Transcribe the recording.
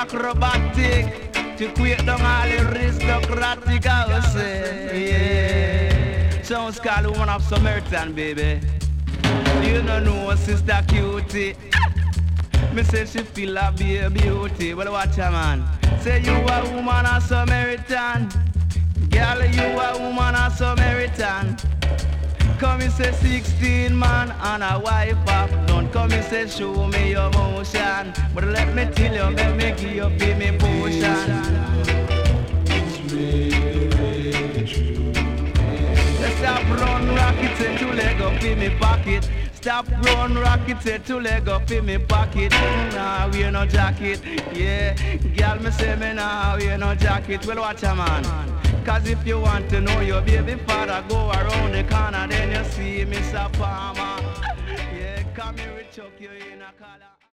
acrobatic to create down all the aristocratic, I would say. Yeah. Sounds called Woman of Samaritan, baby. You don't know Sister Cutie. Me say she feel a beauty. Well, watch her, man. Say you a woman of Samaritan. Girl, you a woman of Samaritan. Come and say 16 man and a wife up. Don't come and say show me your motion. But let me tell you, let me give you me potion. Let's stop run rocket and two leg up in me pocket. Stop run rocket and two leg up in me pocket. Nah, we no jacket. Yeah, girl, me say me nah, we no jacket. Well, watch a man. Cause if you want to know your baby father, go around the corner, then you see Mr. Palmer. Yeah, come here, we chuck you in a collar.